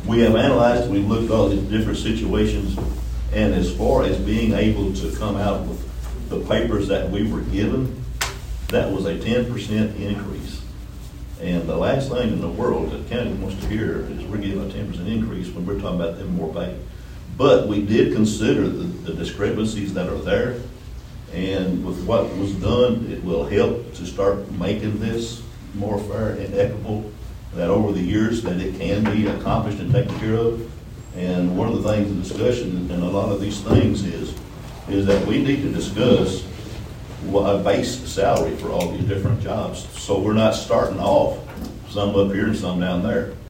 We have analyzed, we've looked at all these different situations, and as far as being able to come out with the papers that we were given, that was a 10% increase. And the last thing in the world that county wants to hear is we're giving a 10% increase when we're talking about them more pay. But we did consider the discrepancies that are there, and with what was done, it will help to start making this more fair and equitable, that over the years that it can be accomplished and taken care of. And one of the things in discussion in a lot of these things is that we need to discuss a base salary for all these different jobs, so we're not starting off some up here and some down there.